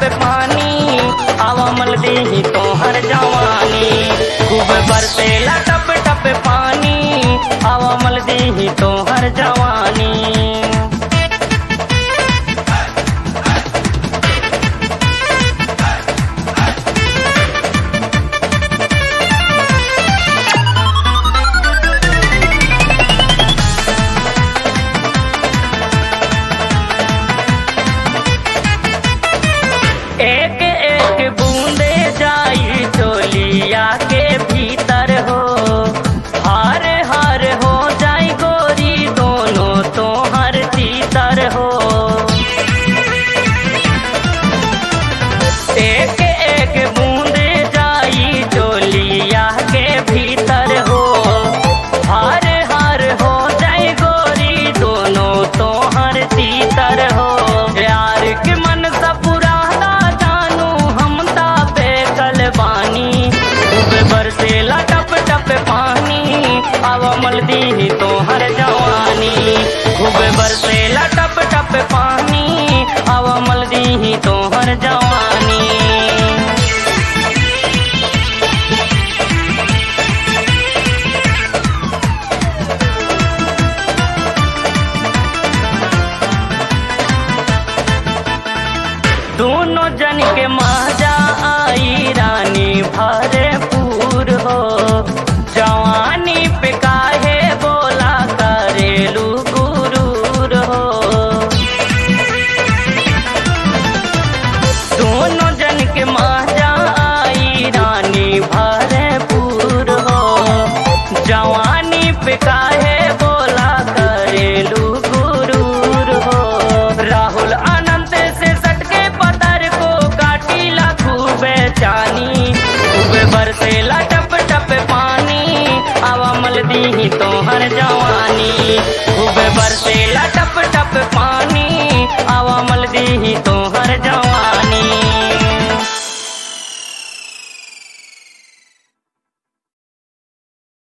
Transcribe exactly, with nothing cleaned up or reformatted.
पानी आवा मल दी तोहर जवानी। खूब बरसेला टप टप पानी आवा मल दी तोहर जवानी। एक एक बूंदे जाई चोलिया के भीतर हो, हार हार हो जाई गोरी दोनों तो हर तीतर हो। एक एक बूंदे जाई चोलिया के भीतर हो, हार हार हो जाई गोरी दोनों तो हर तीतर हो। यार के मन सा पुराना जानू हम ता बेकल बानी। खूब बरसेला टप टप पानी आवा मल दी तोहर जवानी। खूब बरसेला टप टप पानी आवा मल दी तोहर जवानी। दोनों जन के मजा आई रानी भरपूर हो, जवानी पे काहे बोला करेलू गुरूर हो। दोनों जन के मजा आई रानी भरपूर हो, जवानी पे काहे बोला करेलू गुरूर हो। राहुल अनंत से सटके पतर को काटीला खूबे चानी। खूबे बरसेला टप टप पानी आवा मल दी तोहर जवानी। खूबे बरसेला टप टप पानी आवा मल दी तोहर जवानी।